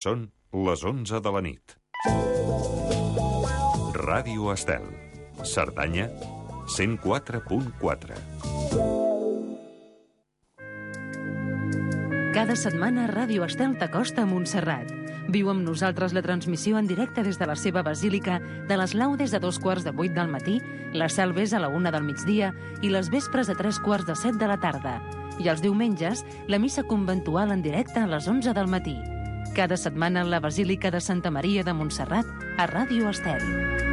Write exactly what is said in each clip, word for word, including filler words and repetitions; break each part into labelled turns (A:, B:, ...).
A: Són les onze de la nit. Ràdio Estel, Cerdanya, cent quatre punt quatre.
B: Cada setmana Ràdio Estel t'acosta a Montserrat. Viu amb nosaltres la transmissió en directe des de la seva basílica de les laudes a dos quarts de vuit del matí, les salves a la una del migdia i les vespres a tres quarts de set de la tarda. I els diumenges, la missa conventual en directe a les onze del matí. Cada setmana la Basílica de Santa Maria de Montserrat a Ràdio Estel.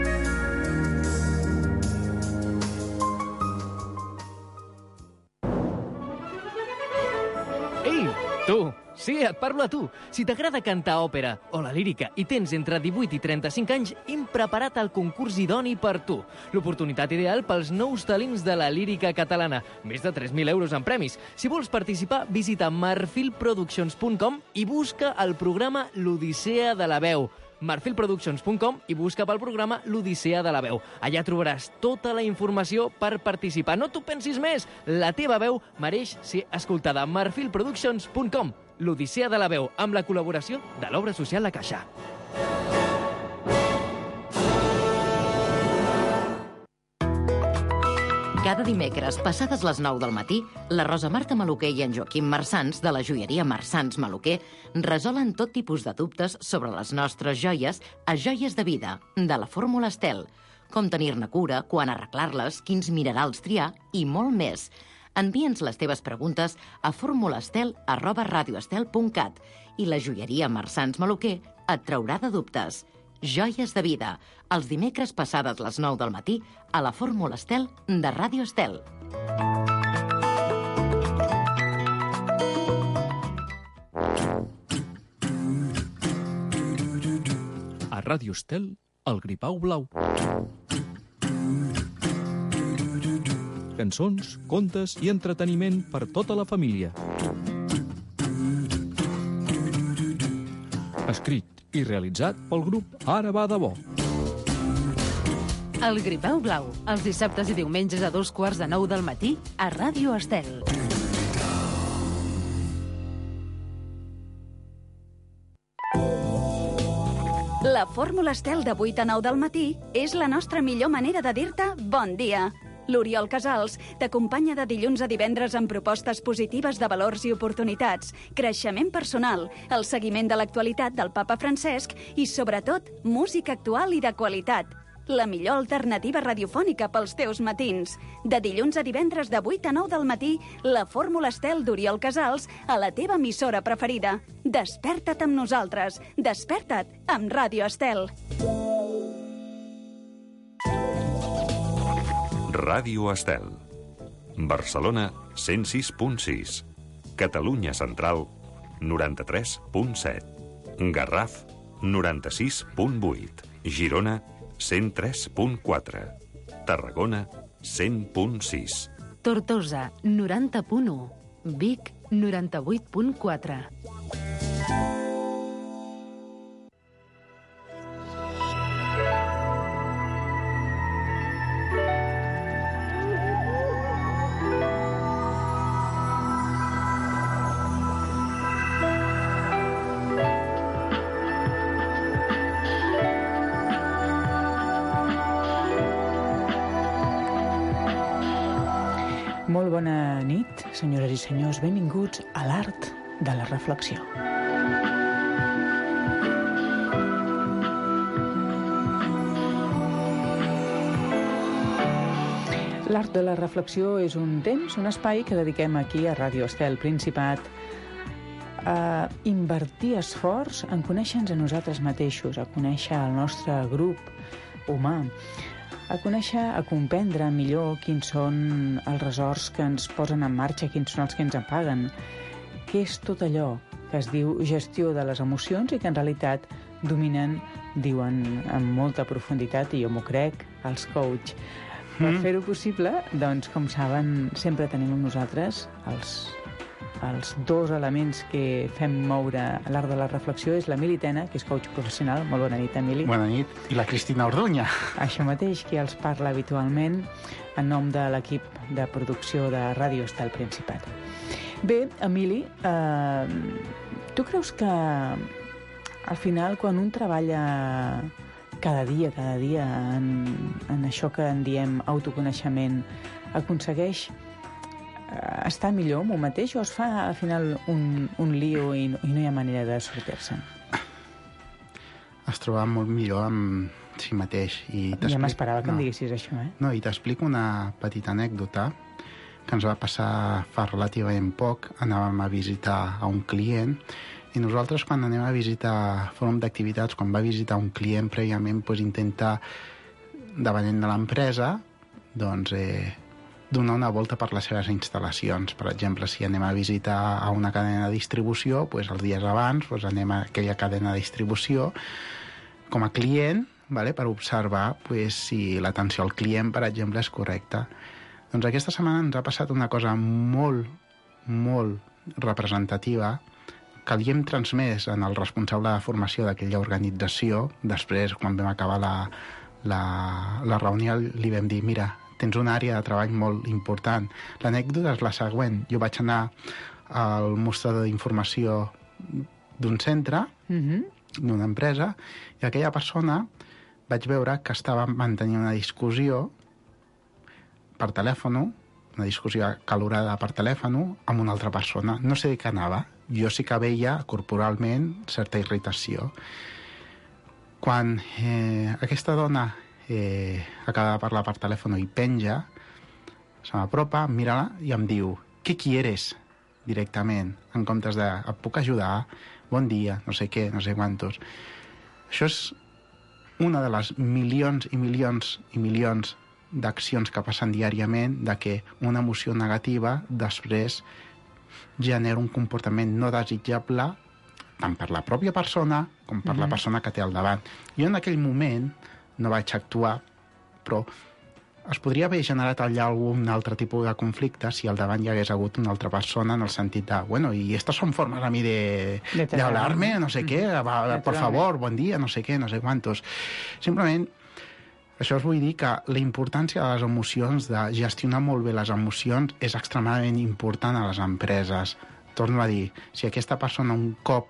C: Ei, tu! Sí, et parlo a tu. Si t'agrada cantar òpera o la lírica i tens entre divuit i trenta-cinc anys, hem preparat el concurs idoni per tu. L'oportunitat ideal pels nous talents de la lírica catalana. Més de tres mil euros en premis. Si vols participar, visita marfil productions punt com i busca el programa L'Odissea de la Veu. marfil productions punt com i busca pel programa L'Odissea de la Veu. Allà trobaràs tota la informació per participar. No t'ho pensis més, la teva veu mereix ser escoltada. marfil productions punt com. L'Odissea de la Veu, amb la col·laboració de l'Obra Social La Caixa.
D: Cada dimecres, passades les nou del matí, la Rosa Marta Maluquer i en Joaquim Marsans, de la joieria Marsans Maluquer, resolen tot tipus de dubtes sobre les nostres joies a Joies de Vida, de la Fórmula Estel. Com tenir-ne cura, quan arreglar-les, quins minerals triar i molt més. Envia'ns les teves preguntes a formulastel arroba radioestel punt cat i la joieria Marsans Maluquer et traurà de dubtes. Joies de Vida, els dimecres passades les nou del matí a la Fórmula Estel de Ràdio Estel.
C: A Ràdio Estel, el Gripau Blau. Cançons, contes i entreteniment per tota la família. Escrit i realitzat pel grup Ara va de bo.
B: El Gripau Blau, els dissabtes i diumenges a dos quarts de nou del matí a Ràdio Estel.
E: La fórmula Estel de vuit a nou del matí és la nostra millor manera de dir-te bon dia. L'Oriol Casals t'acompanya de dilluns a divendres amb propostes positives de valors i oportunitats, creixement personal, el seguiment de l'actualitat del papa Francesc i, sobretot, música actual i de qualitat. La millor alternativa radiofònica pels teus matins. De dilluns a divendres de vuit a nou del matí, la Fórmula Estel d'Oriol Casals a la teva emissora preferida. Desperta't amb nosaltres. Desperta't amb Ràdio Estel.
A: Ràdio Estel. Barcelona, cent sis punt sis. Catalunya Central, noranta-tres punt set. Garraf, noranta-sis punt vuit. Girona, cent tres punt quatre. Tarragona, cent punt sis.
B: Tortosa, noranta punt u. Vic, noranta-vuit punt quatre.
F: Molt bona nit, senyores i senyors. Benvinguts a l'art de la reflexió. L'art de la reflexió és un temps, un espai que dediquem aquí a Ràdio Estel Principat a invertir esforç en conèixer-nos a nosaltres mateixos, a conèixer el nostre grup humà, a conèixer, a comprendre millor quins són els ressorts que ens posen en marxa, quins són els que ens apaguen, què és tot allò que es diu gestió de les emocions i que en realitat dominen, diuen amb molta profunditat, i jo m'ho crec, els coach. Per mm. fer-ho possible, doncs, com saben, sempre tenim amb nosaltres els els dos elements que fem moure a l'art de la reflexió és l'Emili Tena, que és coach professional. Molt bona nit, Emili.
G: Bona nit. I la Cristina Orduña.
F: Això mateix, qui els parla habitualment en nom de l'equip de producció de Ràdio Estel Principat. Bé, Emili, eh, tu creus que al final, quan un treballa cada dia, cada dia, en, en això que en diem autoconeixement, aconsegueix eh, estar millor amb un mateix o es fa al final un, un lío i no, i no hi ha manera de sortir-se'n?
G: Es troba molt millor amb si mateix. I
F: ja m'esperava que
G: no.
F: em diguessis això, eh?
G: No, i t'explico una petita anècdota que ens va passar fa relativament poc. Anàvem a visitar a un client i nosaltres, quan anem a visitar fòrum d'activitats, quan va visitar un client prèviament, doncs intentar, depenent de l'empresa, doncs, eh, donar una volta per les seves instal·lacions. Per exemple, si anem a visitar a una cadena de distribució, doncs els dies abans doncs anem a aquella cadena de distribució com a client, vale, per observar pues, si l'atenció al client, per exemple, és correcta. Doncs aquesta setmana ens ha passat una cosa molt, molt representativa que li hem transmès en el responsable de formació d'aquella organització. Després, quan vam acabar la, la, la reunió, li vam dir, mira, tens una àrea de treball molt important. L'anècdota és la següent. Jo vaig anar al mostrador d'informació d'un centre, mm-hmm. d'una empresa, i aquella persona vaig veure que estava mantenint una discussió per telèfon, una discussió acalorada per telèfon amb una altra persona. No sé de què anava. Jo sí que veia corporalment certa irritació. Quan eh, aquesta dona eh, acaba de parlar per telèfon i penja, se m'apropa, em mira i em diu «Què quieres?» directament, en comptes de «Et puc ajudar? Bon dia», no sé què, no sé quantos. Això és una de les milions i milions i milions d'accions que passen diàriament, de que una emoció negativa després genera un comportament no desitjable tant per la pròpia persona com per mm-hmm. la persona que té al davant. Jo en aquell moment no vaig actuar, però es podria haver generat allà algun altre tipus de conflicte si al davant hi hagués hagut una altra persona en el sentit de, bueno, y estas son formas a mí de, de, de hablarme, no sé què, va, por favor, bon dia, no sé què, no sé quantos. Simplement, això us vull dir que la importància de les emocions, de gestionar molt bé les emocions, és extremadament important a les empreses. Torno a dir, si aquesta persona un cop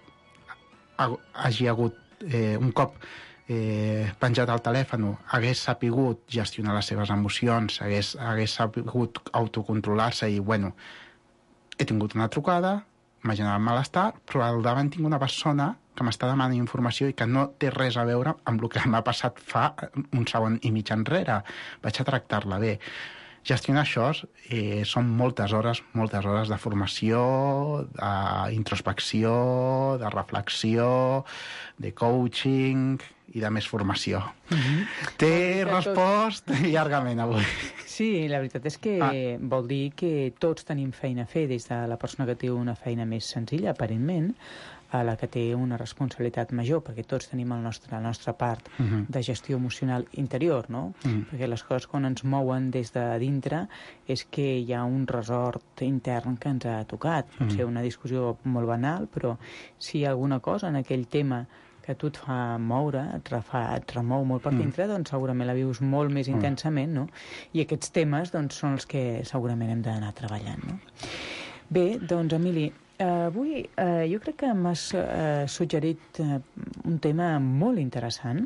G: hagi hagut, eh, un cop eh, penjat al telèfon, hagués sapigut gestionar les seves emocions, hagués, hagués sapigut autocontrolar-se i, bueno, he tingut una trucada, m'ha generat malestar, però al davant tinc una persona que m'està demanant informació i que no té res a veure amb el que m'ha passat fa un segon i mig enrere. Vaig a tractar-la bé. Gestionar això eh, són moltes hores, moltes hores de formació, d'introspecció, de reflexió, de coaching i de més formació. Mm-hmm. Té respost tot... llargament avui.
F: Sí, la veritat és que ah. vol dir que tots tenim feina a fer, des de la persona que té una feina més senzilla, aparentment, a la que té una responsabilitat major, perquè tots tenim el nostre, la nostra part uh-huh. de gestió emocional interior, no? Uh-huh. Perquè les coses quan ens mouen des de dintre és que hi ha un resort intern que ens ha tocat. Pot uh-huh. ser una discussió molt banal, però si hi ha alguna cosa en aquell tema que tu et fa moure, et, refa, et remou molt per dintre, mm. doncs segurament la vius molt més mm. intensament, no? I aquests temes doncs, són els que segurament hem d'anar treballant, no? Bé, doncs, Emili, eh, avui eh, jo crec que m'has eh, suggerit eh, un tema molt interessant.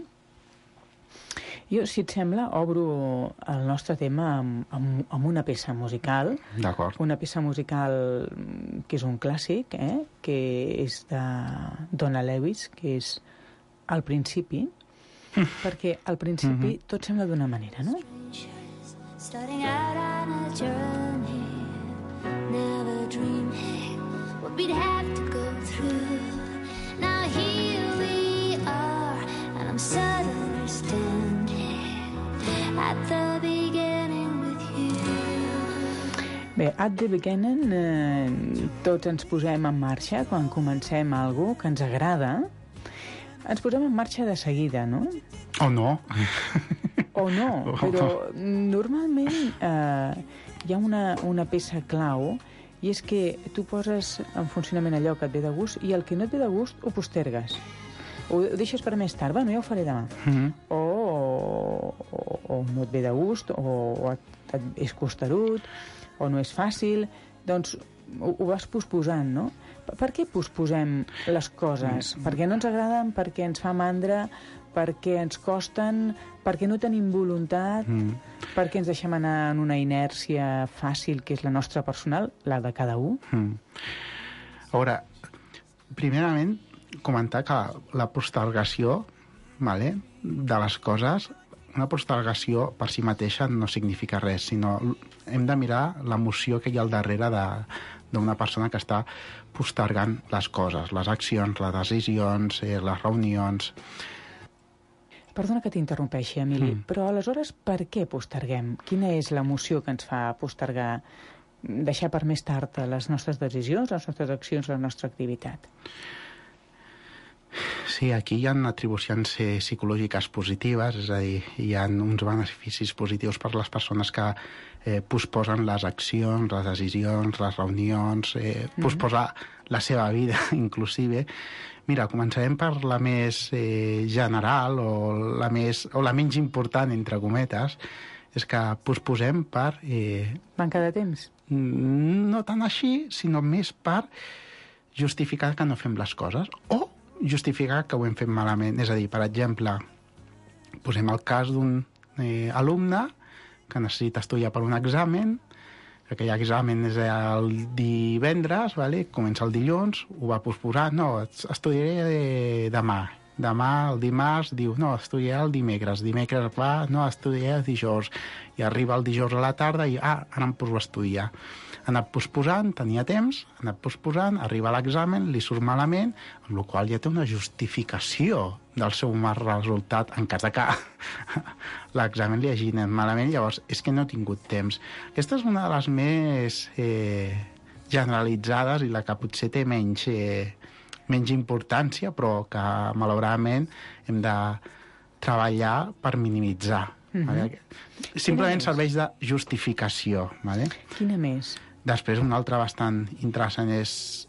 F: Jo, si et sembla, obro el nostre tema amb, amb, amb una peça musical.
G: D'acord.
F: Una peça musical que és un clàssic, eh? Que és de Donna Lewis, que és Al principi, mm. perquè al principi mm-hmm. tot sembla d'una manera, no? Starting out on a journey, never dreaming what we'd have to go through. Now here we are, and I'm suddenly standing at the beginning with you. Bé, at the beginning eh, tots ens posem en marxa quan comencem alguna que ens agrada. Ens posem en marxa de seguida, no?
G: O no.
F: O no, però normalment eh, hi ha una, una peça clau i és que tu poses en funcionament allò que et ve de gust i el que no et ve de gust ho postergues. O ho deixes per més tard, bueno, ja ho faré demà. Mm-hmm. O, o, o no et ve de gust, o, o et, et és costerut, o no és fàcil, doncs ho, ho vas posposant, no? Per què posposem les coses? Mm. Perquè no ens agraden, perquè ens fa mandra, perquè ens costen, perquè no tenim voluntat, mm. perquè ens deixem anar en una inèrcia fàcil, que és la nostra personal, la de cada un.
G: Mm. A veure, primerament, comentar que la postergació, vale, de les coses, una postergació per si mateixa no significa res, sinó hem de mirar l'emoció que hi ha al darrere d'una persona que està postergant les coses, les accions, les decisions, eh, les reunions.
F: Perdona que t'interrompeixi, Emili, mm. però aleshores per què posterguem? Quina és l'emoció que ens fa postergar, deixar per més tard les nostres decisions, les nostres accions, la nostra activitat?
G: Sí, aquí hi ha atribucions eh, psicològiques positives, és a dir, hi ha uns beneficis positius per les persones que eh, posposen les accions, les decisions, les reunions, eh, mm. posposar la seva vida, inclusive. Mira, començarem per la més eh, general o la, més, o la menys important, entre cometes, és que posposem per... Eh,
F: manca de temps?
G: No tant així, sinó més per justificar que no fem les coses o justificar que ho hem fet malament. És a dir, per exemple, posem el cas d'un eh, alumne que necessita estudiar per un examen, que aquell examen és el divendres, vale? Comença el dilluns, ho va posposar, no, estudiaré de, demà. Demà, el dimarts, diu, no, estudiaré el dimecres. Dimecres va, no, estudiaré el dijous. I arriba el dijous a la tarda i, ah, ara em poso a estudiar. Ha anat posposant, tenia temps, ha anat posposant, arriba a l'examen, li surt malament, amb la qual ja té una justificació del seu mal resultat en cas de que l'examen li hagi anat malament. Llavors, és que no he tingut temps. Aquesta és una de les més eh, generalitzades i la que potser té menys, eh, menys importància, però que, malauradament, hem de treballar per minimitzar. Mm-hmm. Vale? Simplement serveix de justificació. Vale?
F: Quina més?
G: Després, una altra bastant interessant és,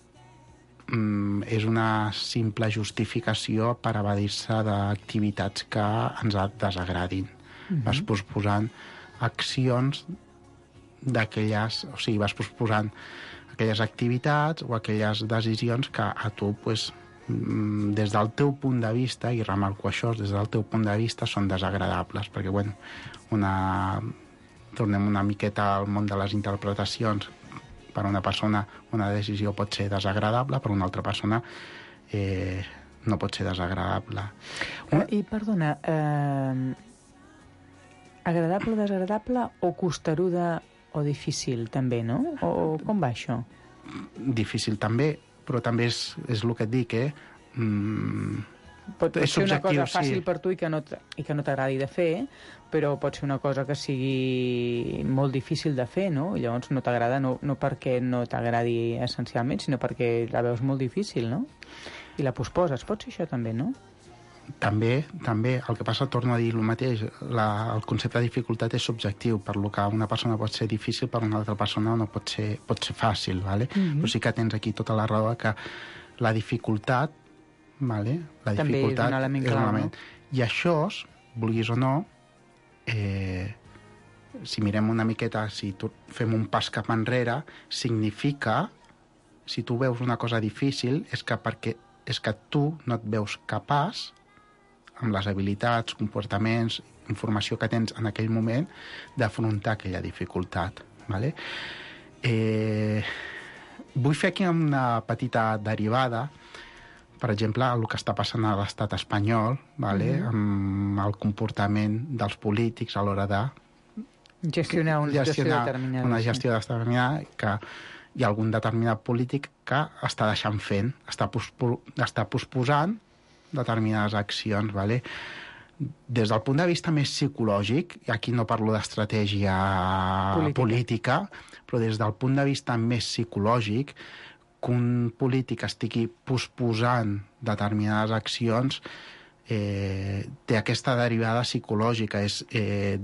G: mm, és una simple justificació per evadir-se d'activitats que ens desagradin. Mm-hmm. Vas posposant accions d'aquelles... O sigui, vas posposant aquelles activitats o aquelles decisions que a tu, pues, des del teu punt de vista, i remarco això, des del teu punt de vista són desagradables, perquè, bueno, una... tornem una miqueta al món de les interpretacions. Per una persona una decisió pot ser desagradable, per una altra persona eh, no pot ser desagradable.
F: Una... I, perdona, eh, agradable, desagradable o costeruda o difícil, també, no? O com va això?
G: Difícil també, però també és, és el que et dic, eh? Mm,
F: pot
G: és
F: ser una cosa fàcil
G: sí.
F: per tu i que no t'agradi de fer, però pot ser una cosa que sigui molt difícil de fer, no? I llavors no t'agrada, no, no perquè no t'agradi essencialment, sinó perquè la veus molt difícil, no? I la posposes. Pot ser això també, no?
G: També, també. El que passa, torno a dir el mateix, la, el concepte de dificultat és subjectiu, per lo que una persona pot ser difícil, per una altra persona no pot ser, pot ser fàcil, ¿vale? Mm-hmm. Però sí que tens aquí tota la raó que la dificultat, ¿vale? La
F: també
G: dificultat
F: és un element clau, no?
G: I això, vulguis o no, eh, si mirem una miqueta, si tu fem un pas cap enrere, significa, si tu veus una cosa difícil, és que perquè és que tu no et veus capaç, amb les habilitats, comportaments, informació que tens en aquell moment, d'afrontar aquella dificultat. ¿Vale? Eh, vull fer aquí una petita derivada, per exemple, el que està passant a l'estat espanyol, ¿vale? Mm-hmm. amb el comportament dels polítics a l'hora de
F: gestionar una gestió determinada.
G: Una gestió
F: sí.
G: determinada que hi ha algun determinat polític que està deixant fent, està, pospo, està posposant determinades accions, ¿vale? Des del punt de vista més psicològic, i aquí no parlo d'estratègia política. política, però des del punt de vista més psicològic, que un polític estigui posposant determinades accions eh, té aquesta derivada psicològica, és eh,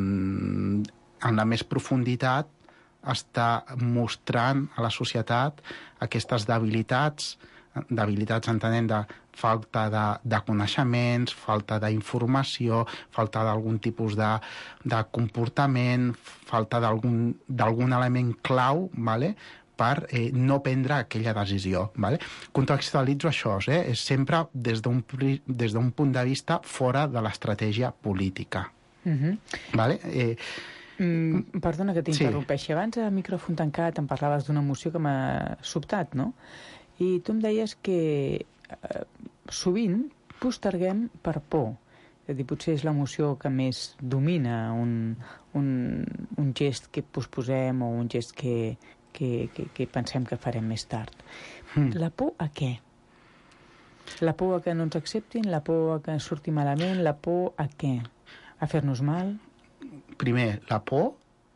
G: en la més profunditat està mostrant a la societat aquestes debilitats, debilitats entenent de falta de, de coneixements, falta d'informació, falta d'algun tipus de, de comportament, falta d'algun element clau, ¿vale? per eh, no prendre aquella decisió. Vale? Contextualitzo això, eh? És sempre des d'un des d'un punt de vista fora de l'estratègia política.
F: Uh-huh.
G: Vale? Eh,
F: mm, perdona que t'interrompeixi.
G: Sí.
F: Abans, a micròfon tancat, em parlaves d'una emoció que m'ha sobtat, no? I tu em deies que eh, sovint posterguem per por. És a dir, potser és l'emoció que més domina un, un, un gest que posposem o un gest que, que, que, que pensem que farem més tard. Mm. La por a què? La por a que no ens acceptin? La por a que ens surti malament? La por a què? A fer-nos mal?
G: Primer, la por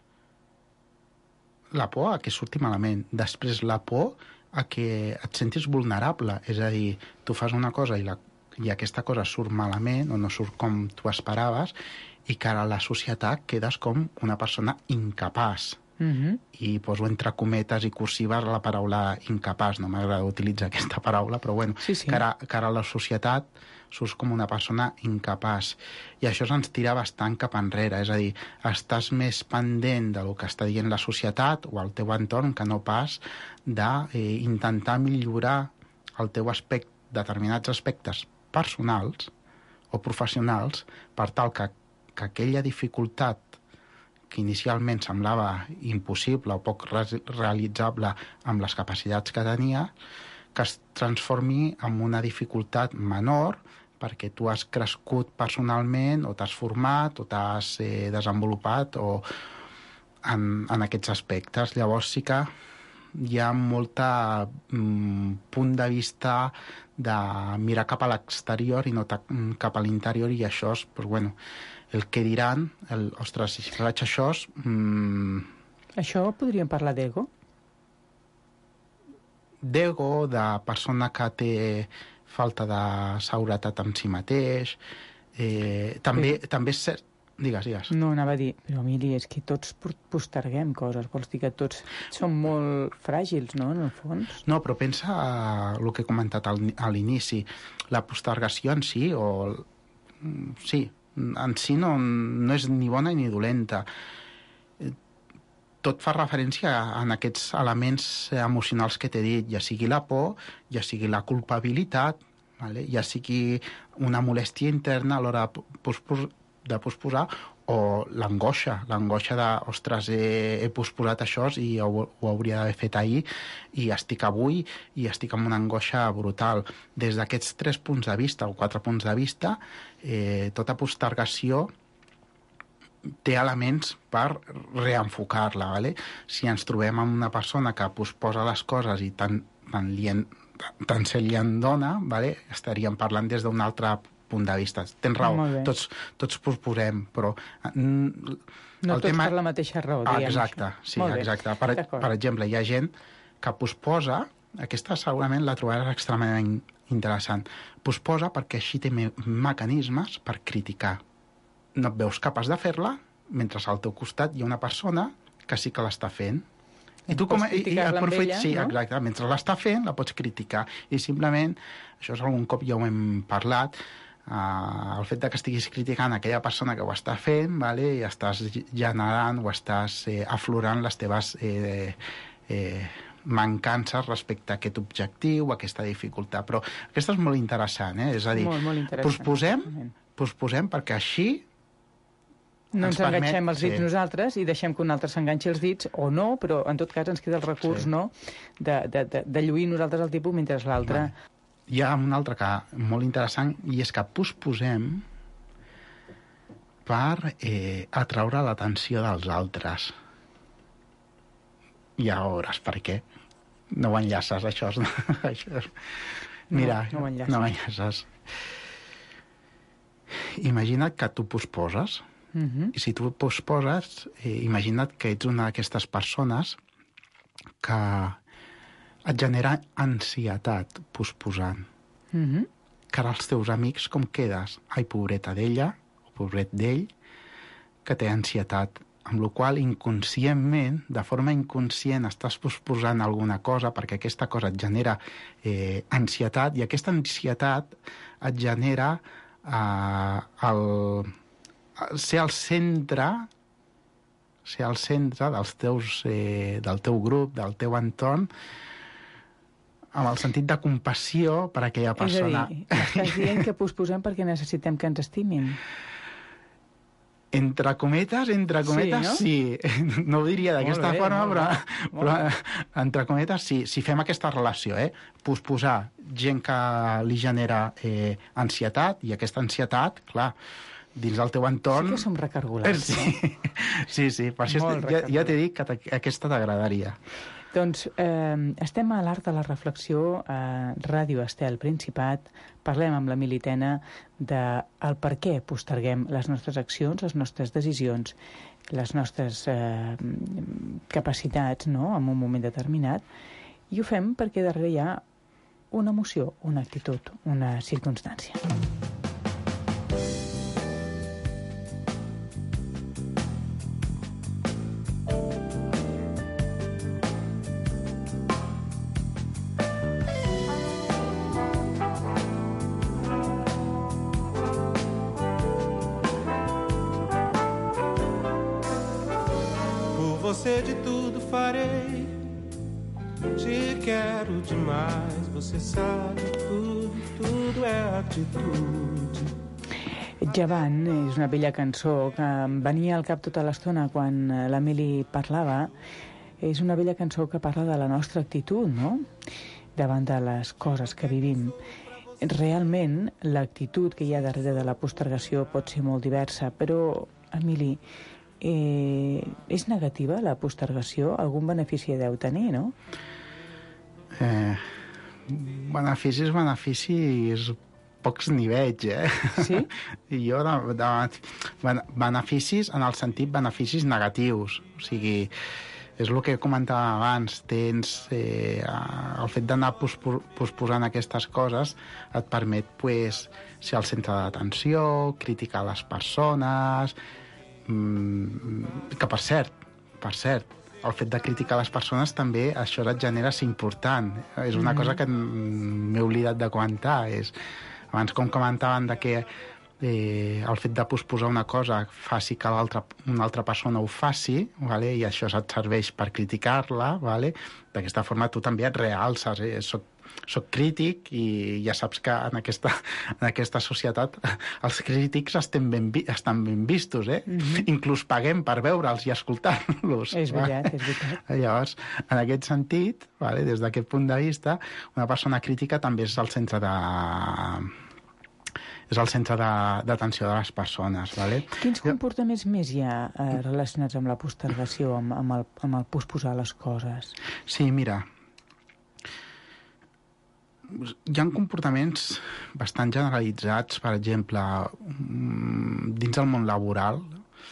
G: la por a que surti malament. Després, la por a que et sentis vulnerable. És a dir, tu fas una cosa i, la, i aquesta cosa surt malament o no surt com tu esperaves i que ara a la societat quedes com una persona incapaç.
F: Uh-huh.
G: I poso entre cometes i cursives la paraula incapaç. No m'agrada utilitzar aquesta paraula, però bueno,
F: sí, sí.
G: Que, ara, que ara a la societat surts com una persona incapaç. I això ens tira bastant cap enrere. És a dir, estàs més pendent del que està dient la societat o el teu entorn que no pas d'intentar eh, millorar el teu aspecte, determinats aspectes personals o professionals per tal que, que aquella dificultat que inicialment semblava impossible o poc realitzable amb les capacitats que tenia, que es transformi en una dificultat menor perquè tu has crescut personalment o t'has format o t'has eh, desenvolupat o en, en aquests aspectes. Llavors sí que hi ha molta mm, punt de vista de mirar cap a l'exterior i no ta, cap a l'interior, i això és, doncs, bueno, el que diran, el, ostres, si faig això... Mm,
F: això podríem parlar d'ego?
G: D'ego, de persona que té falta de seguretat en si mateix. Eh, també, sí. també és cert... Digues, digues.
F: No, anava a dir, però Emili, és que tots posterguem coses, vols dir que tots som molt fràgils, no?, en el fons.
G: No, però pensa el que he comentat al, a l'inici. La postergació en si, o... Sí, en si no, no és ni bona ni dolenta. Tot fa referència a aquests elements emocionals que t'he dit, ja sigui la por, ja sigui la culpabilitat, vale? Ja sigui una molèstia interna a l'hora de, pospos, de posposar, o l'angoixa, l'angoixa de, ostres, he, he posposat això i ho, ho hauria d'haver fet ahir, i estic avui, i estic amb una angoixa brutal. Des d'aquests tres punts de vista, o quatre punts de vista, eh, tota postergació té elements per reenfocar-la. Vale? Si ens trobem amb una persona que posposa les coses i tant, tant, li en, tant se li en dona, vale? Estaríem parlant des d'un altre punt de vista. Tens raó, tots, tots posposem, però... Mm,
F: no tots
G: tema...
F: per la mateixa raó,
G: ah,
F: diguem.
G: Exacte, sí, exacte. Per, per exemple, hi ha gent que posposa, aquesta segurament la trobaràs extremadament interessant, posposa perquè així té me mecanismes per criticar. No et veus capaç de fer-la, mentre al teu costat hi ha una persona que sí que l'està fent. I tu com a, i, i, amb ella, sí, no? Exacte, mentre l'està fent la pots criticar. I simplement, això és algun cop ja ho hem parlat, uh, el fet de que estiguis criticant aquella persona que ho està fent, vale? I estàs generant o estàs eh, aflorant les teves eh, eh, mancances respecte a aquest objectiu, a aquesta dificultat. Però aquesta és molt interessant, eh? És a dir,
F: molt, molt
G: posposem, posposem perquè així
F: no ens, ens enganxem els dits
G: sí. nosaltres
F: i deixem que un altre s'enganxi els dits, o no, però en tot cas ens queda el recurs, sí. no?, de, de, de, de lluir nosaltres el tipus mentre l'altre...
G: Hi ha un altre que molt interessant, i és que posposem per eh, atraure l'atenció dels altres. Ja veuràs per què. No ho enllaces, això. això. Mira,
F: no, no ho enllaces.
G: No ho enllaces. Imagina't que tu posposes.
F: Uh-huh.
G: I si tu posposes, eh, imagina't que ets una d'aquestes persones que et genera ansietat posposant.
F: Uh-huh.
G: Que ara els teus amics com quedes? Ai, pobreta d'ella, o pobret d'ell, que té ansietat. Amb la qual inconscientment, de forma inconscient, estàs posposant alguna cosa perquè aquesta cosa et genera eh, ansietat, i aquesta ansietat et genera eh, el... ser al centre ser el centre dels teus, eh, del teu grup, del teu entorn, amb el sentit de compassió per a aquella persona.
F: És a dir, estàs dient que posposem perquè necessitem que ens estimin.
G: Entre cometes, entre cometes, sí. No, sí. No ho diria d'aquesta forma, però, però entre cometes, sí. Si fem aquesta relació, eh? Posposar gent que li genera eh, ansietat, i aquesta ansietat, clar, dins del teu entorn...
F: Sí que som recargolats,
G: sí. No? Sí, sí, per això ja, ja t'he dit que aquesta t'agradaria.
F: Doncs eh, estem a l'Art de la Reflexió a Ràdio Estel Principat. Parlem amb l'Emili Tena del per què posterguem les nostres accions, les nostres decisions, les nostres eh, capacitats, no?, en un moment determinat, i ho fem perquè darrere hi ha una emoció, una actitud, una circumstància.
H: Você de tudo farei, te quero demais, você sabe tudo, tudo é atitude.
F: Llevant és una bella cançó que em venia al cap tota l'estona quan l'Emili parlava. És una bella cançó que parla de la nostra actitud, no?, davant de les coses que vivim. Realment, l'actitud que hi ha darrere de la postergació pot ser molt diversa, però, Emili, Eh, és negativa la postergació? Algun benefici deu tenir, no?
G: Eh, beneficis, beneficis, pocs n'hi veig, eh?
F: Sí?
G: I jo, de, de, beneficis en el sentit beneficis negatius. O sigui, és el que comentàvem abans, tens eh, el fet d'anar pospos, posposant aquestes coses et permet, pues, ser al centre d'atenció, criticar les persones... que, per cert, per cert, el fet de criticar les persones també, això et genera ser important. És una cosa que m'he oblidat de comentar. És, abans, com comentaven de que eh, el fet de posposar una cosa faci que l'altra, una altra persona ho faci, vale? I això et serveix per criticar-la, vale? D'aquesta forma tu també et realces. Eh? Soc soc crític i ja saps que en aquesta, en aquesta societat els crítics estan ben, vi, estan ben vistos, eh? Mm-hmm. Inclús paguem per veure'ls i escoltar-los.
F: És veritat, és veritat.
G: Llavors, en aquest sentit, vale, des d'aquest punt de vista, una persona crítica també és el centre de... és el centre d'atenció de, de les persones. Vale?
F: Quins comportaments més hi ha eh, relacionats amb la postergació, amb, amb, el, amb el posposar les coses?
G: Sí, mira, hi ha comportaments bastant generalitzats, per exemple, dins del món laboral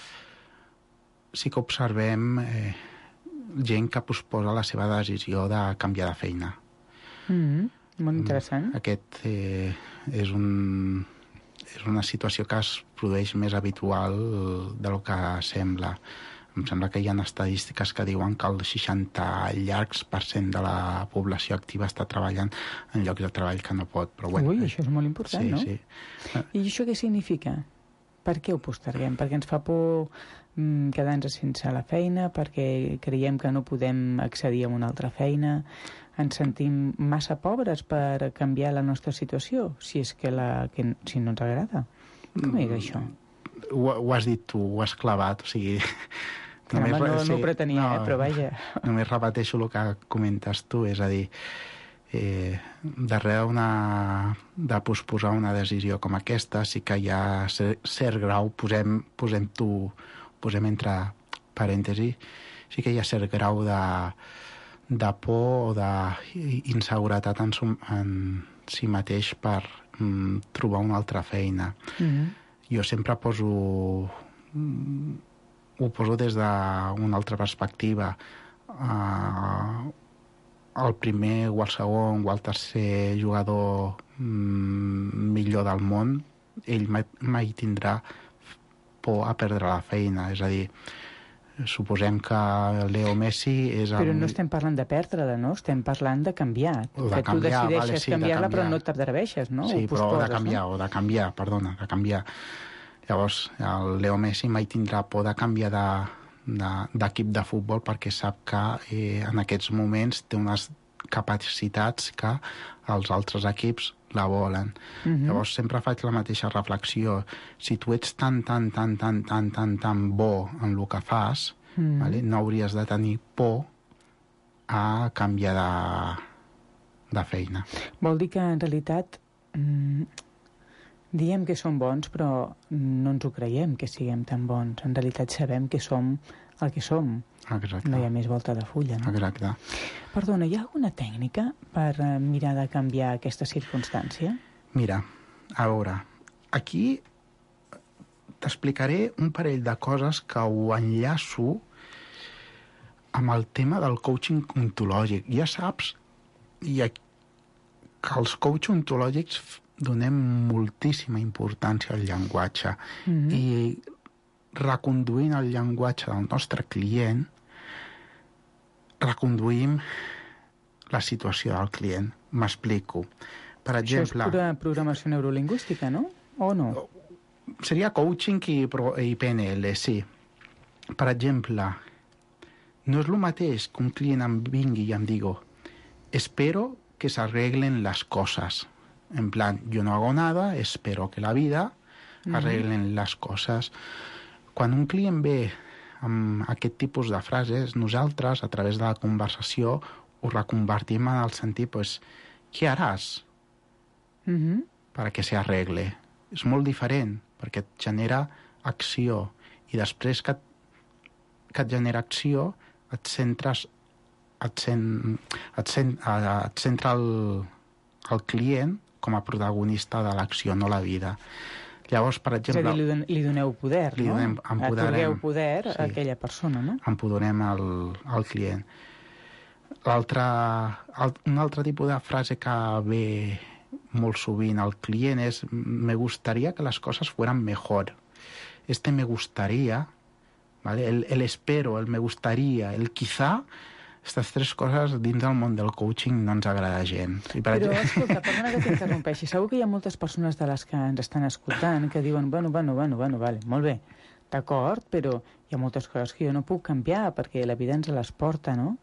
G: sí que observem eh, gent que posposa la seva decisió de canviar de feina.
F: Mm-hmm. Molt interessant.
G: Aquest eh, és, un, és una situació que es produeix més habitual del que sembla. Em sembla que hi ha estadístiques que diuen que el seixanta llargs per cent de la població activa està treballant en llocs de treball que no pot. Però, bueno,
F: Ui, això és molt important,
G: sí,
F: no?
G: Sí.
F: I això què significa? Per què ho posterguem? Perquè ens fa por mm, quedar-nos sense la feina, perquè creiem que no podem accedir a una altra feina, ens sentim massa pobres per canviar la nostra situació, si és que, la, que si no ens agrada. Com és això?
G: Ho, ho has dit tu, ho has clavat, o sigui...
F: Només, no,
G: sí,
F: no ho pretenia, no, eh, però vaja.
G: Només repeteixo el que comentes tu, és a dir, eh, darrere una, de posposar una decisió com aquesta sí que hi ha cert, cert grau, posem, posem tu, posem entre parèntesis, sí que hi ha cert grau de, de por o d'inseguretat en, en si mateix per mm, trobar una altra feina. Mm-hmm. Jo sempre poso... Mm, ho poso des d'una altra perspectiva. Uh, el primer o el segon o el tercer jugador mm, millor del món, ell mai, mai tindrà por a perdre la feina. És a dir, suposem que Leo Messi és... El...
F: Però no estem parlant de perdre-la, no? Estem parlant de canviar.
G: O
F: que
G: de
F: tu
G: canviar,
F: decideixes
G: vale, sí,
F: canviar-la,
G: canviar.
F: Però no t'atreveixes, no?
G: Sí,
F: o
G: però
F: posposes,
G: o de canviar,
F: no?
G: o de canviar, perdona, de canviar. Llavors, el Leo Messi mai tindrà por de canviar de, d'equip de futbol perquè sap que eh, en aquests moments té unes capacitats que els altres equips la volen. Mm-hmm. Llavors sempre faig la mateixa reflexió. Si tu ets tan, tan, tan, tan, tan, tan, tan bo en el que fas, mm. vale? No hauries de tenir por a canviar de, de feina.
F: Vol dir que en realitat mmm, diem que som bons, però no ens ho creiem que siguem tan bons. En realitat sabem que som el que som.
G: Exacte.
F: No hi ha més volta de fulla, no?
G: Exacte.
F: Perdona, hi ha alguna tècnica per uh, mirar de canviar aquesta circumstància?
G: Mira, a veure, aquí t'explicaré un parell de coses que ho enllaço amb el tema del coaching ontològic. Ja saps i que els coachs ontològics donem moltíssima importància al llenguatge. Mm-hmm. I reconduint el llenguatge del nostre client, reconduïm la situació del client. M'explico. Per exemple...
F: Això és pura programació neurolingüística, no? O no?
G: Seria coaching i, i P N L, sí. Per exemple, no és el mateix que un client em vingui i em digui espero que se arreglen las cosas. En plan, yo no hago nada, espero que la vida arreglen las cosas. Quan un client ve amb aquest tipus de frases, nosaltres, a través de la conversació, ho reconvertim en el sentit, pues, què haràs mm-hmm. perquè se arregle? És molt diferent, perquè et genera acció. I després que, que et genera acció, et centres, et, cent, et, cent, et centra el, el client com a protagonista de l'acció, no la vida. Llavors, per exemple...
F: És a dir, li, don, li doneu poder,
G: li
F: no?
G: Donem,
F: atorgueu poder
G: sí,
F: a aquella persona, no?
G: Empoderem el, el client. L'altre, el, un altre tipus de frase que ve molt sovint al client és me gustaría que las cosas fueran mejor. Este me gustaría, ¿vale? El, el espero, el me gustaría, el quizá... Aquestes tres coses dins del món del coaching no ens agrada gent. I per
F: Però,
G: exemple...
F: escolta, perdona que t'interrompeixi. Segur que hi ha moltes persones de les que ens estan escoltant que diuen, bueno, bueno, bueno, bueno, vale, molt bé, d'acord, però hi ha moltes coses que jo no puc canviar perquè la vida ens les porta, no?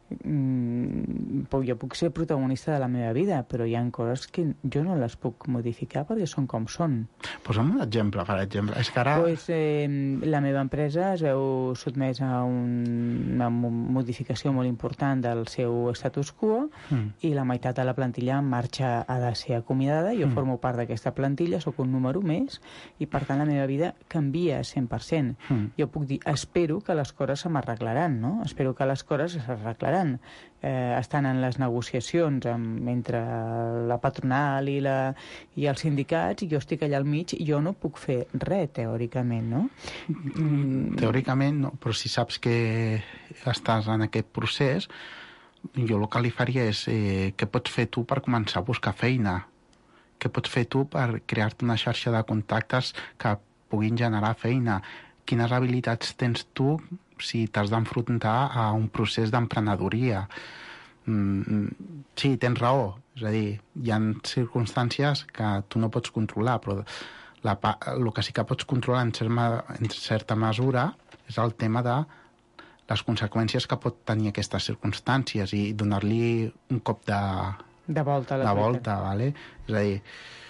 F: Mm, jo puc ser protagonista de la meva vida, però hi ha coses que jo no les puc modificar perquè són com són.
G: Posa'm un exemple, per exemple. És que ara...
F: Pues, eh, la meva empresa es veu sotmesa a un, una modificació molt important del seu status quo mm. i la meitat de la plantilla en marxa ha de ser acomiadada. Jo mm. formo part d'aquesta plantilla, sóc un número més i per tant la meva vida canvia cent per cent. Mm. Jo puc dir, espero que les coses se m'arreglaran, no? Espero que les coses s'arreglaran. Eh, estan en les negociacions amb, entre la patronal i, la, i els sindicats i jo estic allà al mig i jo no puc fer res, teòricament, no?
G: Mm. Teòricament no, però si saps que estàs en aquest procés, jo el que li faria és eh, què pots fer tu per començar a buscar feina? Què pots fer tu per crear-te una xarxa de contactes que puguin generar feina? Quines habilitats tens tu si t'has d'enfrontar a un procés d'emprenedoria? Mm, sí, tens raó. És a dir, hi ha circumstàncies que tu no pots controlar, però la, el que sí que pots controlar en, cerma, en certa mesura és el tema de les conseqüències que pot tenir aquestes circumstàncies i donar-li un cop de,
F: de volta. A
G: de volta, ¿vale? És a dir,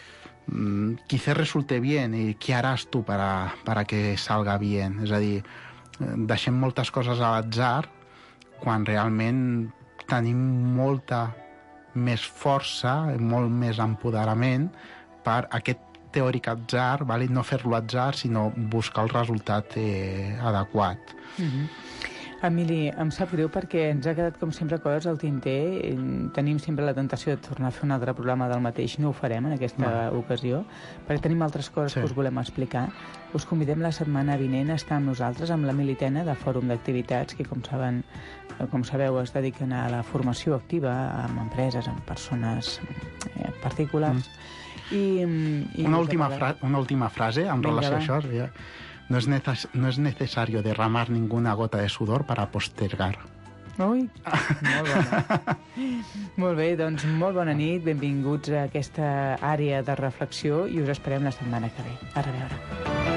G: quizá resulte bien i què haràs tu per a, para que salga bien? És a dir, deixem moltes coses a l'atzar quan realment tenim molta més força, molt més empoderament per aquest teòric atzar, ¿vale? No fer-lo atzar, sinó buscar el resultat eh, adequat.
F: Mm-hmm. Emili, em sap greu perquè ens ha quedat, com sempre, coses al tinter. Tenim sempre la tentació de tornar a fer un altre programa del mateix. No ho farem en aquesta no. ocasió, perquè tenim altres coses sí. que us volem explicar. Us convidem la setmana vinent a estar amb nosaltres, amb l'Emili Tena, de Fòrum d'Activitats, que, com saben, com sabeu, es dediquen a la formació activa amb empreses, amb persones eh, particulars. Mm. I, i
G: una, última fra una última frase en
F: Venga,
G: relació
F: va.
G: a això. Ja. No es, no es necesario derramar ninguna gota de sudor para postergar.
F: Ui, molt bona. Molt bé, doncs molt bona nit, benvinguts a aquesta àrea de reflexió i us esperem la setmana que ve. A reveure.